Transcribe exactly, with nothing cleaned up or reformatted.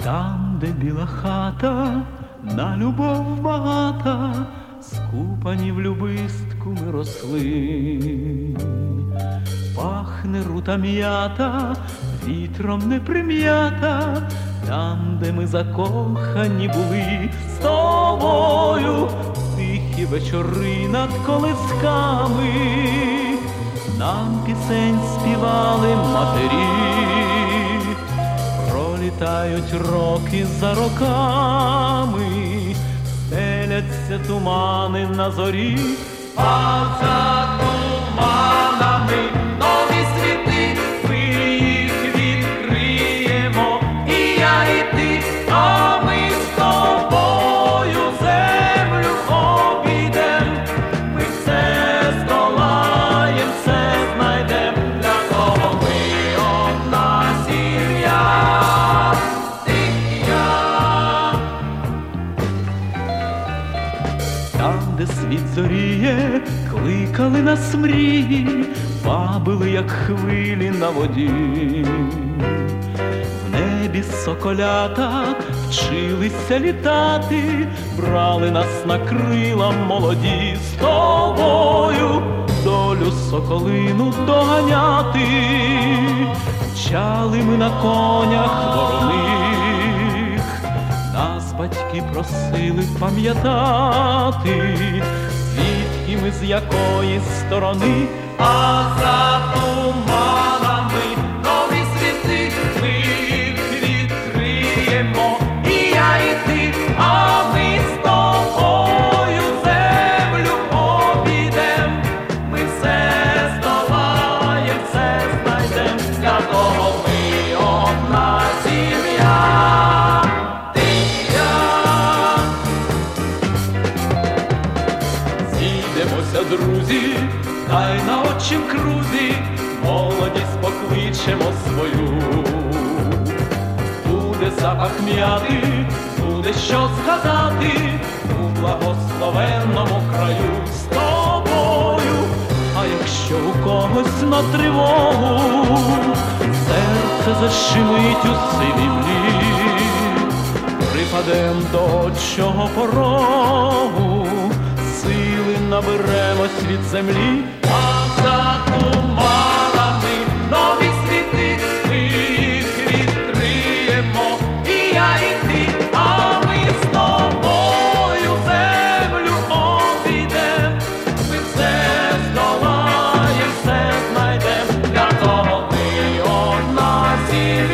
Там, де біла хата, на любов багата, скупані в любистку ми росли. Пахне рута м'ята, вітром не прим'ята, там, де ми закохані були з тобою, тихі вечори над колисками, нам пісень співали матері. Пролітають роки за роками, стеляться тумани на зорі, а за туманами нові світи, ми їх відкриємо, і я, і ти, а ми з тобою землю обійдем, ми все здолаєм, все знайдем, для того ми одна сім'я. Там, де світ зоріє, кликали нас мрії, вабили, як хвилі на воді. В небі соколята вчилися літати, брали нас на крила молоді, з тобою долю соколину доганяти. Мчали ми на конях вороних, нас батьки просили пам'ятати, звідки ми, з якої сторони, а за туманами нові світи, ми їх відкриємо, і я, і ти, а ми з тобою землю обійдем, ми все здолаєм, все знайдем, для того ми одна сім'я. Друзі, дай на отчим крузі молодість покличемо свою. Буде запах м'яти, буде що згадати у благословенному краю з тобою. А якщо у когось на тривогу серце защемить у сивій млі, припадем до отчого порогу, сили наберемось від землі, а за туманами нові світи, ми їх відкриємо, і я, і ти, а ми з тобою землю обійдем, ми все здолаєм, все знайдем, для того ми одна сім'я.